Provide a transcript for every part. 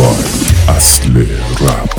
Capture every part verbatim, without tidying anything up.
فایل اصل رپ.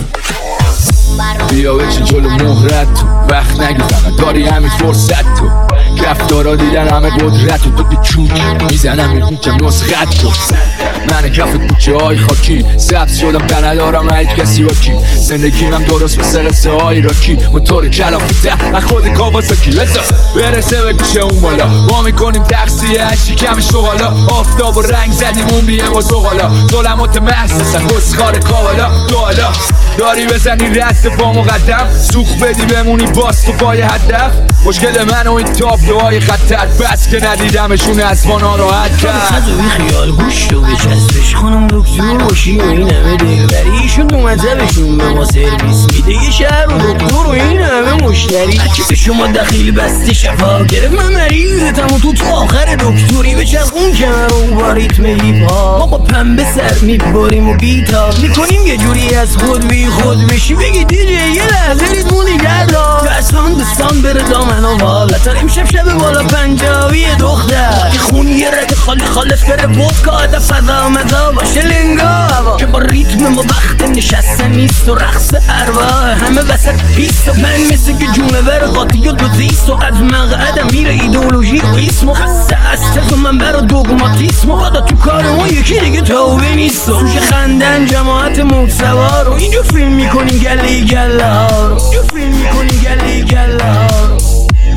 بیا بچه جلو مهرت تو وقت نگی فقط داری همین فرصت تو رفتارا دیدن همه قدرت تو تو چوک میزنم میکنم نسخت تو من کف کوچه های خاکی سبز شدم در ندارم هیچ کسی با کی زندگیم هم درست مثل قصه های راکی موتور کلافی ته من خود کاواساکی لسا برسه به گوشه اون بالا ما میکنیم تقصیه هشی کمش تو حالا آفتاب و رنگ زدیم اون بیه با زغالا ظلمات محسسن خسخار کاوالا دو حالا داری بزنی رست پا مقدم سوخ بدی بمونی باز تو پای هدف مشکل من و این تابلوهای خطر بس که ندیدمشون از ما ناراحت کرد خط و بی خیال گوش رو بچسبش خانم دکتر باشی و این همه دلبریشون دو مذهبشون به ما سرویس میده یه شهر و دکتر و این همه مشتری هرکی به شما دخیل بسته شفا گرفت من مریضتم و تو تو آخر دکتری بچرخ اون کمر و با ریتم هیپ ها ما با پنبه سر میباریم و بیتاب میکنیم یه جوری از خود بی خود بشی بگی دیجی یه لحظه ریتمو نگر دار دستان دستان بره دامن و بالتر امشب شب بالا پنجابی دختر که خون یه رگ خالی خالص بره ودکا عدف فضا مزا باشه لنگا که با ریتم ما وقت نشسته نیست و رقص ارواح همه وسط پیست و من مثل که جونور قاطی و دوزیست و از مقعدم میره ایدئولوژی و اسم و خسته از تز و منبر و دوگماتیسم و قادا تو کار ما یکی دیگه توبه نیست و توش خندن جماعت موسوار و اینجا فیلم میکنیم گلی گله ها رو اینجا فیلم میکنیم گلی گله ها رو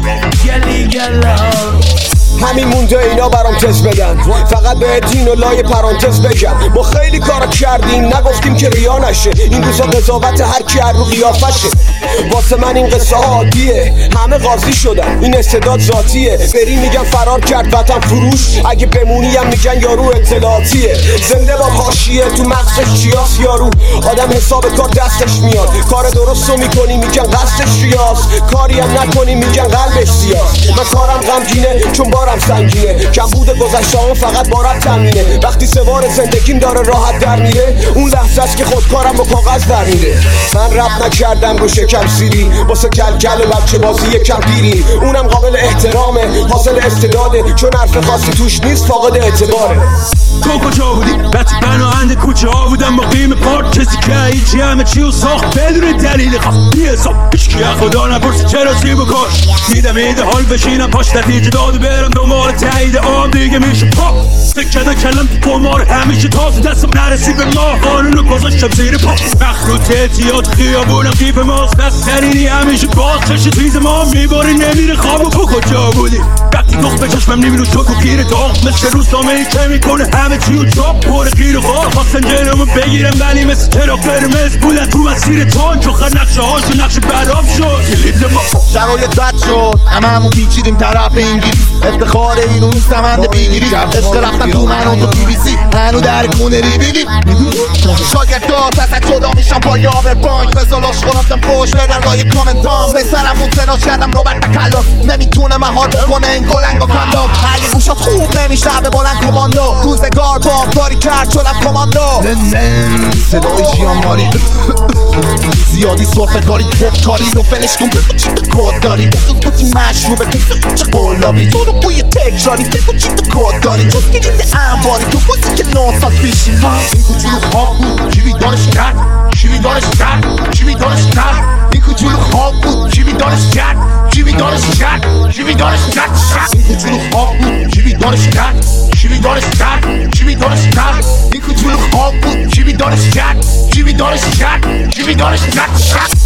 گلی گله ها رو همین مونده اینا برام تز بدن فقط به دین و لای پرانتز بگم ما خیلی کارا کردیم نگفتیم که ریا نشه این روزا قضاوت هر کی هر رو قیافشه واسه من این قصه عادیه همه قاضی شدن این استعداد ذاتیه بری میگن فرار کرد وطن فروش اگه بمونیم میگن یارو اطلاعاتیه زنده با حاشیه تو مغزش چیاس یارو آدم حساب کار دستش میاد کار درستو میکنی میگن قصدش ریاض کاری هم نکنی میگن قلبش سیاس من کارم غمگینه چون بارم سنگینه کم بوده گذشته‌ام فقط بارم تمینه وقتی سوار زندگیم داره راحت در میره اون لحظه است که خودکارم با کاغذ در میره من رپ نکردم رو شکم سیری واسه کلکل و بچه بازی یکم پیری اونم قابل احترامه حاصل استعداده چون حرف خاصی توش نیست فاقد اعتباره تو کجا بودی؟ وقتی پناهنده کوچه ها بودم با قیم پارک کسی که هیچی همه چی و ساخت بدون دلیل خواست بی حساب هیچ کی خدا نپرسی چرا سیب و کاش میدم ایده حال بشینم پاش نتیجه داد برم دنبال تایید آم دیگه میشه پاپ سکده کلم تو قمار همیشه تاز دستم نرسی به ما قانونو گذاشتم زیر پا مخلوط اعتیاد خیابونم قیب ماست بسترینی همیشه باز چشت تیز ما میباری نمیره خواب و تو کجا بودی؟ وقتی دخ به چشمم نمیرو شد و گیر داغ مثل روزنامه که میکنه همه چی و چاپ پر گیر و خواه خواستن جلومو بگیرم ولی مثل چراغ قرمز بودن تو مسیر تون چخر نقشه هاشو نقشه برام شد کلید ما شرایط بد شد همه همون پیچیدیم طرف انگلیس افتخار اینو نیست همند بگیری عشق رفتن تو من و تو بی بی سی هنو در کونه ری بگی شاگردار تسک شدا میشم پای آور بانک بزالاش خونفتم پوش بدن رای کامنتان به سرم متناش کردم رو بر تکلم نمیتونه مهار بکنه این گلنگ و کندم علی گوشات خوب نمیشه به بلند کماندو روزگار با کاری کرد شدم کماندو نن صدای جیانماری زیادی صرفه کاری پپ کاری رو فلش کن کود داری بودی مشروبه چه قلابی تو رو بوی تکراری بگو چی تو کود داری جز که جیده انباری تو بودی که ناسات پیشی این کوچولو خواب بود چی بیدارش کرد چی بیدارش کرد چی بیدارش کرد این کوچولو خواب بود چی بیدارش کرد چی بیدارش کرد چی بیدارش کرد این کوچولو خواب بود چی بیدارش کرد چی بیدارش کرد چی بیدارش کرد این کوچولو خواب بود چی بیدارش کرد چی بیدارش کرد چی بیدارش کرد